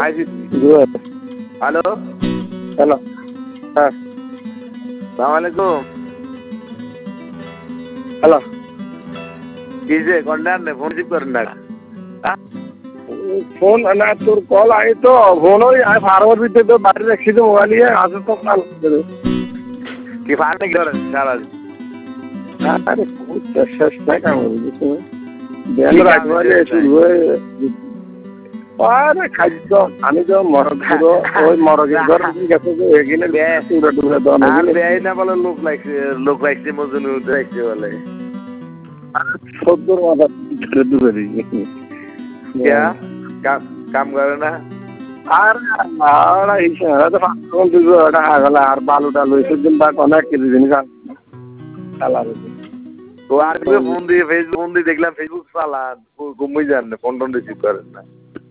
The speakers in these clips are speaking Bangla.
হ্যালো হ্যালো হ্যাঁ সালাম আলাইকুম হ্যালো কি যে কন্যান ফোন রিসিভ করেন না ফোন না তোর কল আই তো ফোন ওই ফার্মার ভিতরে তো বাইরে রাখছি তো মোবাইল নিয়ে আসে তো কাল কি ফার্মে করেন সারা আরে শেষ নাই কাম বুঝছো বেল রাখবালে শুরু হয়ে আরে খাদ্য আমি তো মরক পুরো ওই মরকের ঘর গেছে যে এখানে পুরো ডুবে দাও না বেই না বলে লোক লাগছে মজনু উঠে বলে 70 মাথা ভিতরে ডুবে দিয়েছে কাম করে না আর আর বালু টালু এসব দিন বা অনেক কিছু জিনিস তো আর ফোন দিয়ে ফেসবুক দেখলাম ফেসবুক চালান ঘুমিয়ে যান না ফোন টোন রিসিভ করেন না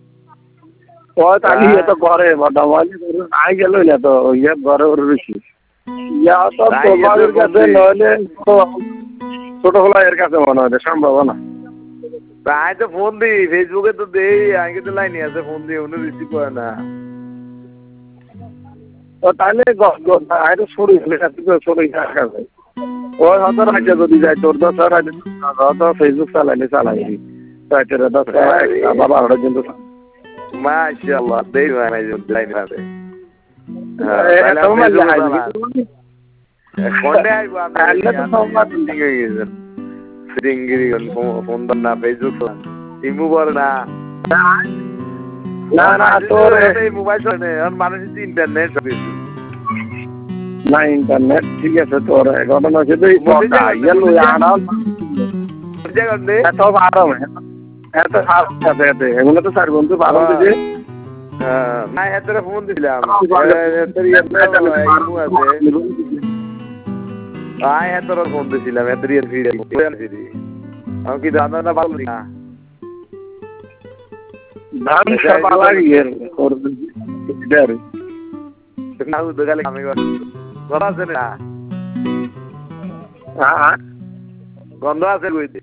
আমি তো ঘরে মোটামুটি আই গেল না তো ইয়ে ঘরে ওর বেশি ইয়া তো তোমাদের কাছে নইলে ছোট হলো এর কাছে মনে হয় সম্ভব না তাই তো ফোন দিই ফেসবুকে তো দেই আগে তো লাইনে আছে ফোন দিয়ে উনি রিসিভ করে না ও তাহলে আরে সরি সরি কাছে ওই হয়তো রাজ্যে যদি যায় তোর 10 রাজ্যে হয়তো ফেসবুক চালাইলে চালাই রাতের 10 বাবা ওরা কিন্তু মাশাআল্লাহ দেই ভাই লাইনে আছে কোনটা আইবো আমি ঠিক হয়ে গেছে সিঙ্গিরি ফোন না ফেসবুক ইমু বল না না না তোর এই মোবাইল চলে আর মানুষের ইন্টারনেট সবই না ইন্টারনেট ঠিক আছে তোর ঘটনা হচ্ছে এই পড়া ইয়েলো আনা জায়গা দে এত ভালো এত ভালো আছে এগুলো তো স্যার বন্ধু ভালো দিছে না এতরে ফোন দিলাম এতর ফোন দিছিলাম এতরি ফিরে আমি কি জানা না ভালো না ধান সব আলাদা ইয়ার করবে ইদার না তো গেলে আমি গন্ধ আছে না হ্যাঁ গন্ধ আছে কইতে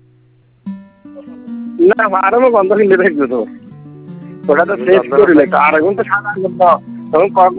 না আরো গন্ধ কিনলে দেখবে তো ওটা তো সেভ করে লে আর এখন তো সাদা গন্ধ তখন